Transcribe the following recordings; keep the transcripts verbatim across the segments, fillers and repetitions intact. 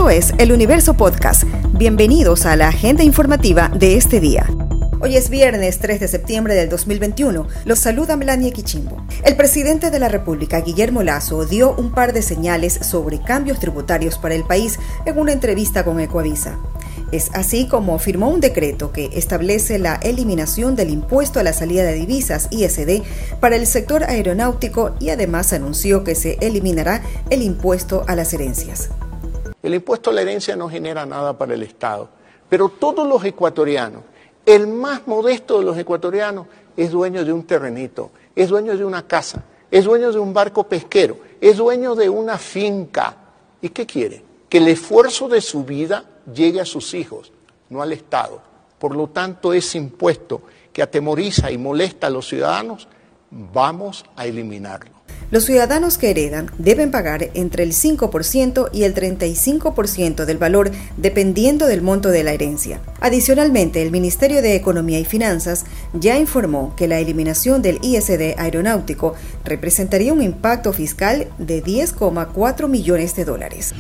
Esto es El Universo Podcast. Bienvenidos a la agenda informativa de este día. Hoy es viernes tres de septiembre del dos mil veintiuno. Los saluda Melania Quichimbo. El presidente de la República, Guillermo Lasso, dio un par de señales sobre cambios tributarios para el país en una entrevista con Ecoavisa. Es así como firmó un decreto que establece la eliminación del impuesto a la salida de divisas, I S D, para el sector aeronáutico y además anunció que se eliminará el impuesto a las herencias. El impuesto a la herencia no genera nada para el Estado, pero todos los ecuatorianos, el más modesto de los ecuatorianos, es dueño de un terrenito, es dueño de una casa, es dueño de un barco pesquero, es dueño de una finca. ¿Y qué quiere? Que el esfuerzo de su vida llegue a sus hijos, no al Estado. Por lo tanto, ese impuesto que atemoriza y molesta a los ciudadanos, vamos a eliminarlo. Los ciudadanos que heredan deben pagar entre el cinco por ciento y el treinta y cinco por ciento del valor dependiendo del monto de la herencia. Adicionalmente, el Ministerio de Economía y Finanzas ya informó que la eliminación del I S D aeronáutico representaría un impacto fiscal de diez coma cuatro millones de dólares.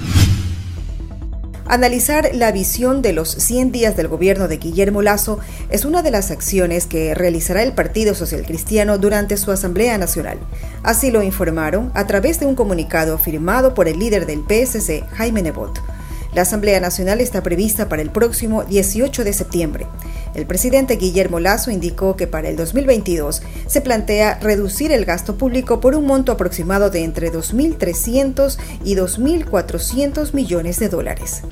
Analizar la visión de los cien días del gobierno de Guillermo Lasso es una de las acciones que realizará el Partido Social Cristiano durante su Asamblea Nacional. Así lo informaron a través de un comunicado firmado por el líder del P S C, Jaime Nebot. La Asamblea Nacional está prevista para el próximo dieciocho de septiembre. El presidente Guillermo Lasso indicó que para el dos mil veintidós se plantea reducir el gasto público por un monto aproximado de entre dos mil trescientos y dos mil cuatrocientos millones de dólares.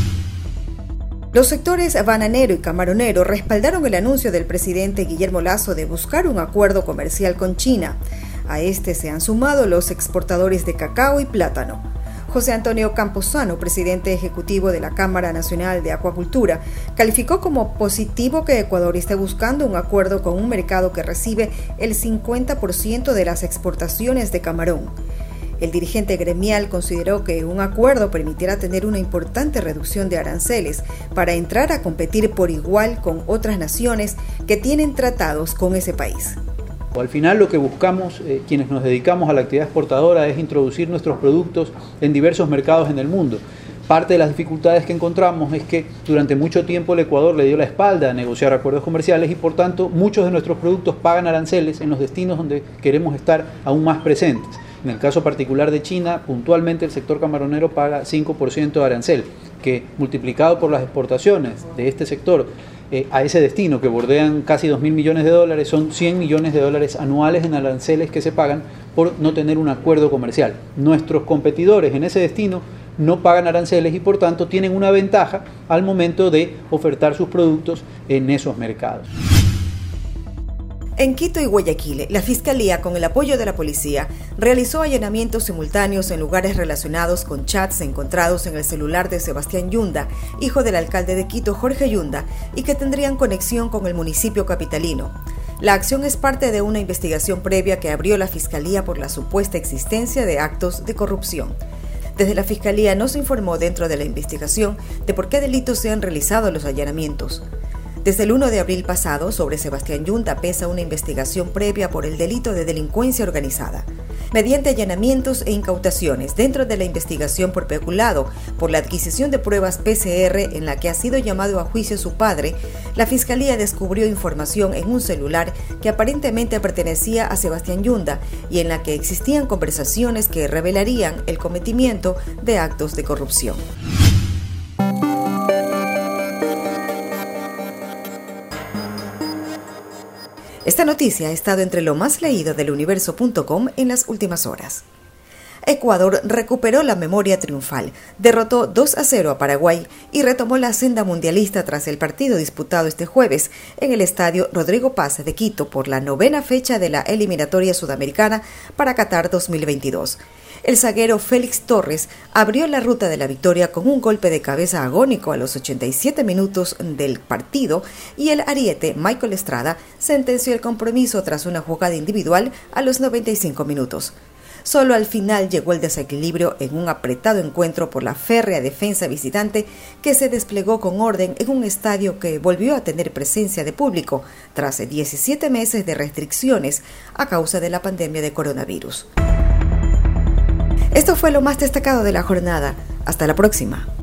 Los sectores bananero y camaronero respaldaron el anuncio del presidente Guillermo Lasso de buscar un acuerdo comercial con China. A este se han sumado los exportadores de cacao y plátano. José Antonio Camposano, presidente ejecutivo de la Cámara Nacional de Acuacultura, calificó como positivo que Ecuador esté buscando un acuerdo con un mercado que recibe el cincuenta por ciento de las exportaciones de camarón. El dirigente gremial consideró que un acuerdo permitirá tener una importante reducción de aranceles para entrar a competir por igual con otras naciones que tienen tratados con ese país. Al final lo que buscamos, eh, quienes nos dedicamos a la actividad exportadora, es introducir nuestros productos en diversos mercados en el mundo. Parte de las dificultades que encontramos es que durante mucho tiempo el Ecuador le dio la espalda a negociar acuerdos comerciales y por tanto muchos de nuestros productos pagan aranceles en los destinos donde queremos estar aún más presentes. En el caso particular de China, puntualmente el sector camaronero paga cinco por ciento de arancel, que multiplicado por las exportaciones de este sector eh, a ese destino, que bordean casi dos mil millones de dólares, son cien millones de dólares anuales en aranceles que se pagan por no tener un acuerdo comercial. Nuestros competidores en ese destino no pagan aranceles y por tanto tienen una ventaja al momento de ofertar sus productos en esos mercados. En Quito y Guayaquil, la Fiscalía, con el apoyo de la policía, realizó allanamientos simultáneos en lugares relacionados con chats encontrados en el celular de Sebastián Yunda, hijo del alcalde de Quito, Jorge Yunda, y que tendrían conexión con el municipio capitalino. La acción es parte de una investigación previa que abrió la Fiscalía por la supuesta existencia de actos de corrupción. Desde la Fiscalía no se informó dentro de la investigación de por qué delitos se han realizado los allanamientos. Desde el primero de abril pasado, sobre Sebastián Yunda pesa una investigación previa por el delito de delincuencia organizada. Mediante allanamientos e incautaciones dentro de la investigación por peculado por la adquisición de pruebas P C R en la que ha sido llamado a juicio su padre, la Fiscalía descubrió información en un celular que aparentemente pertenecía a Sebastián Yunda y en la que existían conversaciones que revelarían el cometimiento de actos de corrupción. Esta noticia ha estado entre lo más leído del universo punto com en las últimas horas. Ecuador recuperó la memoria triunfal, derrotó dos a cero a Paraguay y retomó la senda mundialista tras el partido disputado este jueves en el estadio Rodrigo Paz de Quito por la novena fecha de la eliminatoria sudamericana para Qatar dos mil veintidós. El zaguero Félix Torres abrió la ruta de la victoria con un golpe de cabeza agónico a los ochenta y siete minutos del partido y el ariete Michael Estrada sentenció el compromiso tras una jugada individual a los noventa y cinco minutos. Solo al final llegó el desequilibrio en un apretado encuentro por la férrea defensa visitante que se desplegó con orden en un estadio que volvió a tener presencia de público tras diecisiete meses de restricciones a causa de la pandemia de coronavirus. Esto fue lo más destacado de la jornada. Hasta la próxima.